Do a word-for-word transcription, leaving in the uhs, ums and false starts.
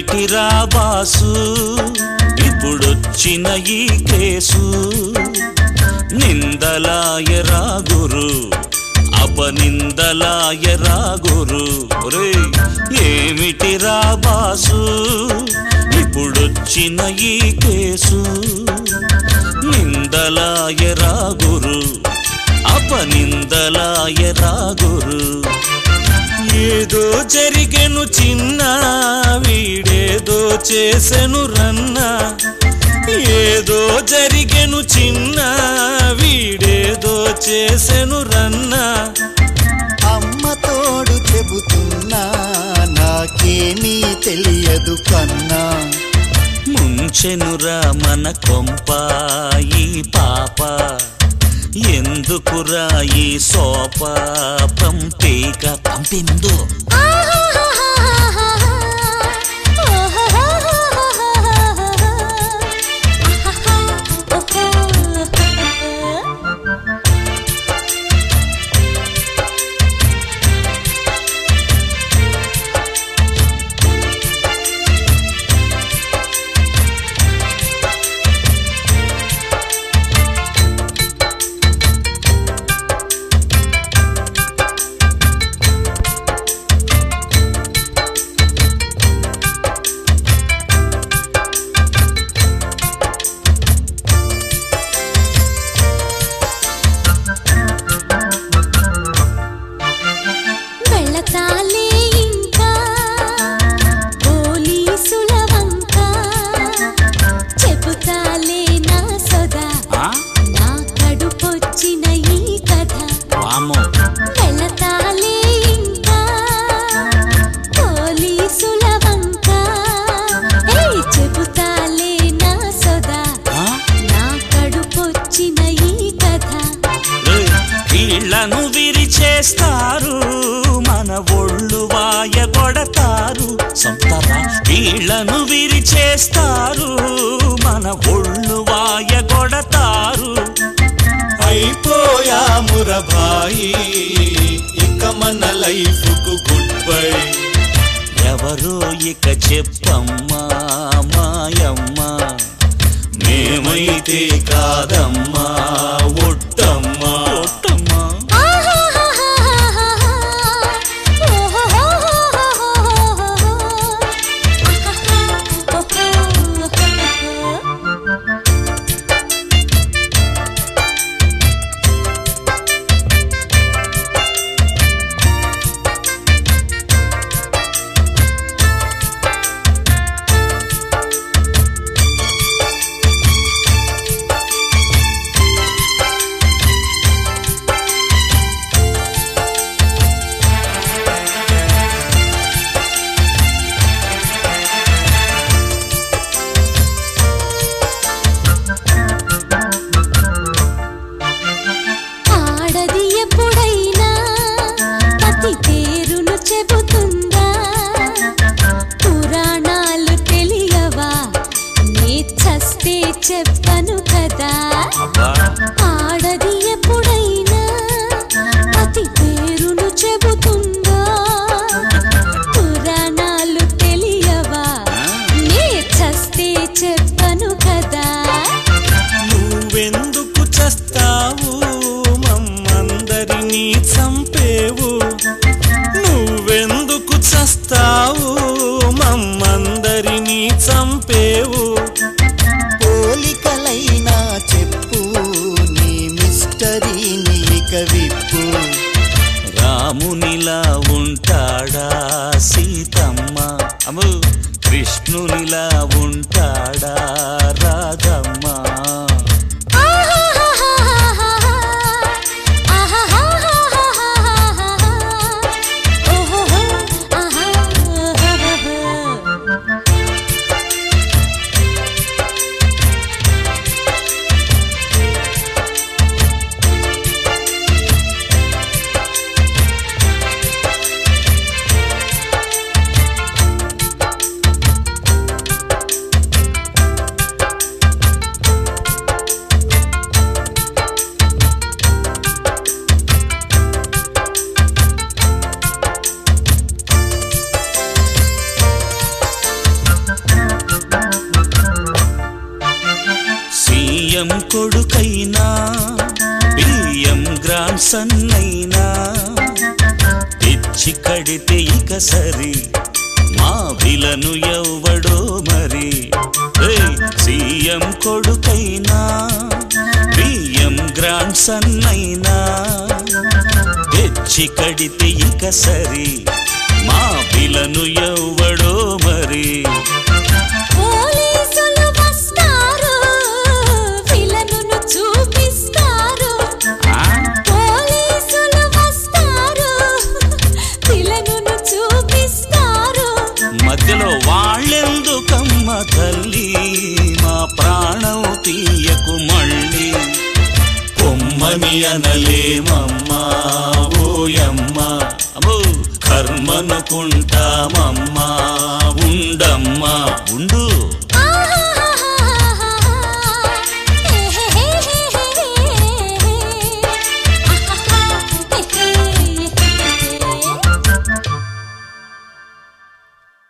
ఏమిటిరా boss ఇప్పుడొచ్చిన ఈ case నిందలాయరా గురు అపనిందలాయరా గురు రే ఏమిటిరా boss ఇప్పుడొచ్చిన ఈ case నిందలాయరా గురు అపనిందలాయరా గురు ఏదో జరిగెను చిన్న వీడేదో చేసెను రన్న ఏదో జరిగెను చిన్న వీడేదో చేసెను రన్న అమ్మ తోడు చెబుతున్నా నాకేమీ తెలియదు కన్నా ముంచెనురా మన కొంప ఈ పాప ఎందుకురా ఈ సోప పంపేక పంపిందు విరిచేస్తారు మన ఒళ్ళు వాయ కొడతారు సంతరా వీళ్ళను విరిచేస్తారు మన ఒళ్ళు వాయ కొడతారు అయిపోయామురా భాయి ఇక మన లైఫ్ కు గుడ్ బై ఎవరో ఇక చెప్పమ్మా మాయమ్మ మేమైతే కాదమ్మా ఒట్టమ్మా ఒట్టమ్మా చెప్పను కదా ఆడది ఎప్పుడైనా అతి పేరును చెబుతుందా పురాణాలు తెలియవా నే చస్తే చెప్పను కదా నువ్వెందుకు చస్తావు మమ్మందరినీ చంపేవు నువ్వెందుకు చస్తావు మమ్మందరినీ చంపేవు పోలికలైనా చెప్పు నీ మిస్టరీ నీక విప్పు రామునిలా ఉంటాడా సీతమ్మ అమ్ము కృష్ణునిలా ఉంటాడా రాధమ్మ సన్నైనా తెచ్చి కడితే ఇక సరి మా విలను ఎవ్వడో మరి సీఎం కొడుకైనా బియ్యం గ్రాండ్ సన్నైనా తెచ్చి కడితే ఇక సరి మా విలను ఎవ్వడో మరి పోలీసులు వస్తారు విలనును చూపిస్తారు పోలీసులు వస్తారు విలనును చూపిస్తారు మధ్యలో వాళ్ళెందుకమ్మ తల్లి మా ప్రాణం తీయకు మళ్ళీ పొమ్మని అనలేమమ్మా ఓయమ్మా అమ్మో కర్మనుకుంటామమ్మా ఉండమ్మా